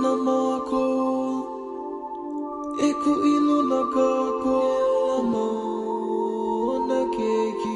mako e ku ilo na ka ko mo na ke ki